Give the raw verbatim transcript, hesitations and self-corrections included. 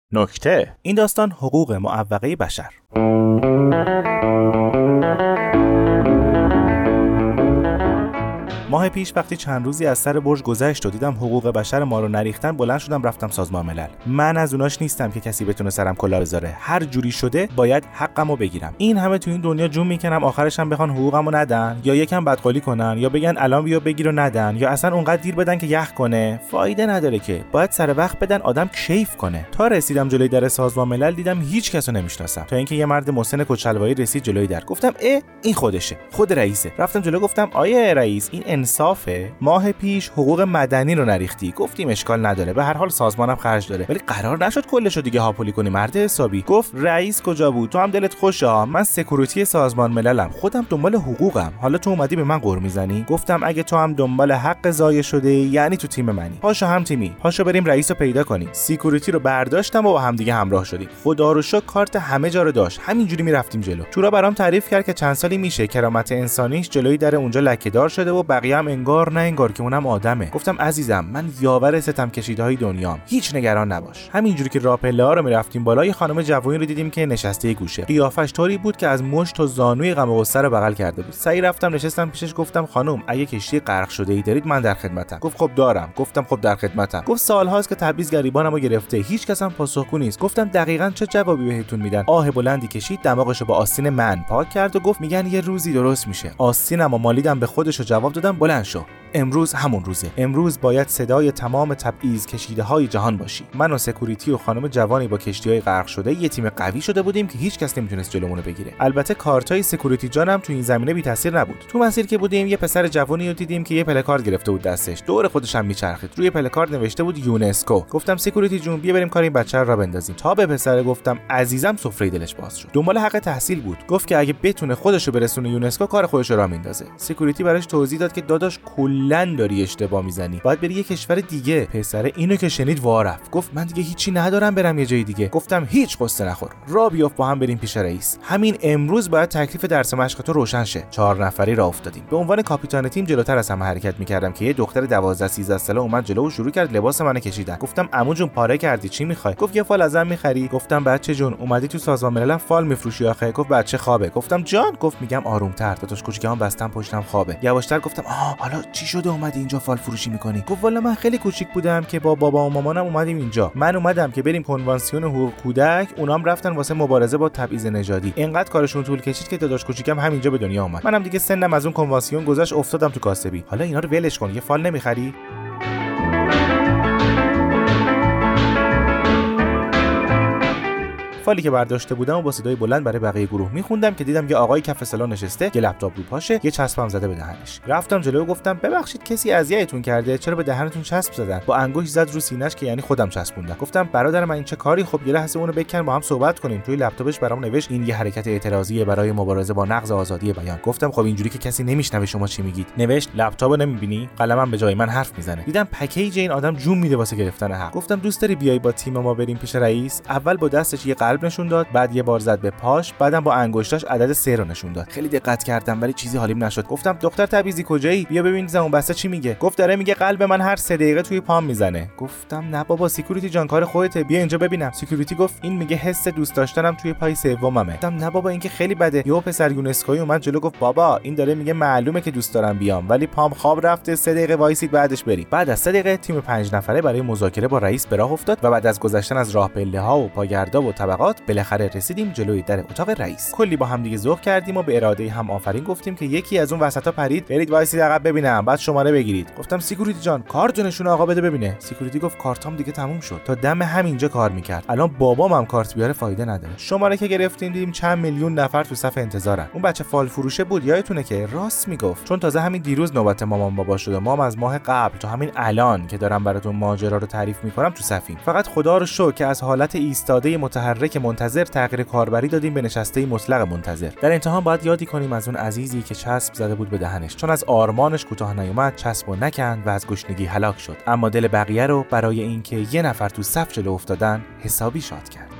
نکته: این داستان حقوق معوقه بشر. ماه پیش وقتی چند روزی از سر برج گذشت و دیدم حقوق بشر ما رو نریختن، بلند شدم رفتم سازمان ملل. من از اوناش نیستم که کسی بتونه سرم کلا بذاره. هر جوری شده باید حقمو بگیرم. این همه تو این دنیا جون میکنم، آخرش هم بخوان حقوقمو ندن، یا یکم بدقالی کنن، یا بگن الان بیا بگیر و ندن، یا اصلا اونقدر دیر بدن که یخ کنه. فایده نداره که. باید سر وقت بدن، آدم کیف کنه. تا رسیدم جلوی در سازمان ملل دیدم هیچ کسو نمیشناسم، تا اینکه یه مرد مسن کچلوایی رسید جلوی در. گفتم اه این خودشه، خود رئیسه. رفتم جلو گفتم آیه رئیس، این انصافه؟ ماه پیش حقوق مدنی رو نریختی. گفتیم اشکال نداره، به هر حال سازمانم خرج داره، ولی قرار نشد کلشو دیگه هاپولی کنی مرد حسابی. گفت رئیس کجا بود؟ تو هم دلت خوشه، من سکیوریتی سازمان مللم، خودم دنبال حقوقم، حالا تو اومدی به من قر میزنی؟ گفتم اگه تو هم دنبال حق ضایع شده یعنی تو تیم منی. پاشو هم تیمی، پاشو بریم رئیس رو پیدا کنیم. سکیوریتی رو برداشتم و با هم دیگه همراه شدیم. خدا رو شکر کارت همه جا رو داشت، همینجوری میرفتیم جلو. چورا برام تعریف کرد که چند سالی میشه کرامت انسانیش جلوی در اونجا لکه‌دار شده و بقیه هم انگار نه انگار که اونم آدمه. گفتم عزیزم من یاور ستم کشیدهای دنیام، هیچ نگران نباش. همینجوری که راه پله‌ها رو میرفتیم بالا، یه خانم جوانی رو دیدیم که نشسته گوشه. قیافش طوری بود که از مشت تا زانوی غم و غصه رو بغل کرده بود. سعی رفتم نشستم پیشش، گفتم خانم اگه کشتی غرق شده ای دارید من در خدمتم. گفت خب دارم. گفتم خب در خدمتم. گفت سالهاست که تبعیض گریبانمو گرفته، هیچ کس هم پاسخگو نیست. گفتم دقیقاً چه جوابی بهتون میدن؟ آه بلندی کشید، دماغشو با آستین من پاک کرد و گفت میگن یه روزی درست میشه. آستینمو مالیدم به خودشو جواب دادم بلند شو. امروز همون روزه. امروز باید صدای تمام تبعیض کشیده‌های جهان باشی. من و سکیوریتی و خانم جوانی با کشتی‌های غرق شده یه تیم قوی شده بودیم که هیچ کس نمیتونست جلومونو بگیره. البته کارتای سکیوریتی جانم تو این زمینه بی تاثیر نبود. تو مسیر که بودیم یه پسر جوانی رو دیدیم که یه پلکارد گرفته بود دستش، دور خودش هم میچرخید. روی پلکارد نوشته بود یونسکو. گفتم سکیوریتی جون بیا بریم کار این بچه رو بندازیم. تا به پسر گفتم عزیزم سفره دلش باز شد. دنبال حق تحصیل بود. گفت که اگه بتونه خودشو برسونه یونسکو کار خودش رو راه میندازه. سکیوریتی براش توضیح داد که داداش کلاً داری اشتباه میزنی، باید بری یه کشور دیگه. پسر اینو که شنید وا رفت، گفت من دیگه هیچی ندارم برم یه جای دیگه. گفتم هیچ قصه نخور، را بیافت با هم بریم پیش رئیس. همین امروز باید تکلیف درس مشق تو روشن شه. چهار نفری راه افتادیم. به عنوان کاپیتان تیم جلوتر از همه حرکت میکردم که یه دختر دوازده سیزده ساله اومد جلو و شروع کرد لباس منو کشیدن. گفتم عمو جون پاره کردی چی میخوای؟ گفت یه فال ازم میخری؟ گفتم بچه جون اومدی تو سازمان ملل فال میفروشی آخه؟ گفت بچه خوابه. گفتم جان. گفت میگم آرومتر، داداش کوچیکم بستم پشتم خوابه. یواشتر گفتم آها حالا چی شده اومدی اینجا فال فروشی میکنی؟ گفت والا من خیلی کوچیک بودم که با بابا و مامانم اومدیم اینجا. من اومدم که بریم کنوانسیون حقوق کودک، اونام رفتن واسه مبارزه با تبعیض نژادی. اینقدر کارشون طول کشید که داداش کوچیکم همینجا به دنیا اومد. منم دیگه سنم از اون کنوانسیون گذشت، افتادم تو کاسبی. حالا اینا رو ولش کن، یه فال نمیخری؟ فالی که برداشته بودم و با صدای بلند برای بقیه گروه میخوندم که دیدم یه آقای کف سالن نشسته، یه لپتاپ رو پاشه، یه چسبم زده به دهنش. رفتم جلو و گفتم ببخشید کسی اذیتتون کرده؟ چرا به دهنتون چسب زدن؟ با انگشت زد رو سینه‌اش که یعنی خودم چسبوندم. گفتم برادر من این چه کاری؟ خب یه لحظه اونو بکن با هم صحبت کنیم. توی لپتاپش برام نوشت این یه حرکت اعتراضیه برای مبارزه با نقض آزادی بیان. گفتم خب اینجوری که کسی نمیشنوه شما چی میگید. نوشت لپتاپو نمیبینی؟ قلمم به جای من حرف میزنه. دیدم پکیج این آدم جون میده واسه گرفتن حق. گفتم دوست داری بیای با تیم ما بریم پیش رئیس؟ اول با دستش یه قلب نشون داد، بعد یه بار زد به پاش، بعدم با انگشتاش عدد سه رو نشون داد. خیلی دقت کردم ولی چیزی حالیم نشد. گفتم دختر تبعیضی کجایی؟ بیا ببین زبون بسته چی میگه. گفت داره میگه قلب من هر سه دقیقه توی پام میزنه. گفتم نه بابا سکیوریتی جان کار خودته، بیا اینجا ببینم. سکیوریتی گفت این میگه حس دوست داشتنم توی پای سوممه. گفتم نه بابا این که خیلی بده. یهو پسر یونسکوی اومد جلو گفت بابا این داره میگه معلومه که دوست دارم بیام ولی پام خواب رفته، سه دقیقه وایسید بعدش بریم. بعد از سه دقیقه تیم پنج نفره برای مذاکره با رئیس به راه افتاد و بعد از گذشتن از راه پله‌ها و پاگردا و طبقات بالاخره رسیدیم جلوی در اتاق رئیس. کلی با هم دیگه ذوق کردیم و به اراده هم آفرین گفتیم که یکی از اون وسطا پرید برید وایسید عقب ببینم بعد شماره بگیرید. گفتم سکیوریتی جان کارت نشون آقا بده ببینه. سکیوریتی گفت کارتام دیگه تموم شد، تا دم همینجا کار میکرد، الان بابام هم کارت بیاره فایده نداره. شماره که گرفتیم دیدیم چند میلیون نفر تو صف انتظارن. اون بچه فال فروشه بود یادتونه که راست میگفت، چون تازه همین دیروز نوبت مامان بابا شده. مام از ماه قبل تا همین الان که دارم براتون ماجرا رو تعریف میکنم تو صفیم. فقط خدا رو شکر که از حالت ایستاده متحرک منتظر تغییر کاربری دادیم به نشسته مطلق منتظر. در امتحان باید یادی کنیم از اون عزیزی که چسب زده بود به دهنش، چون از آرمانش کوتاه نیومد چسبو نکند و از گشنگی هلاک شد، اما دل بقیه رو برای اینکه یه نفر تو صف جلو افتادن حسابی شاد کرد.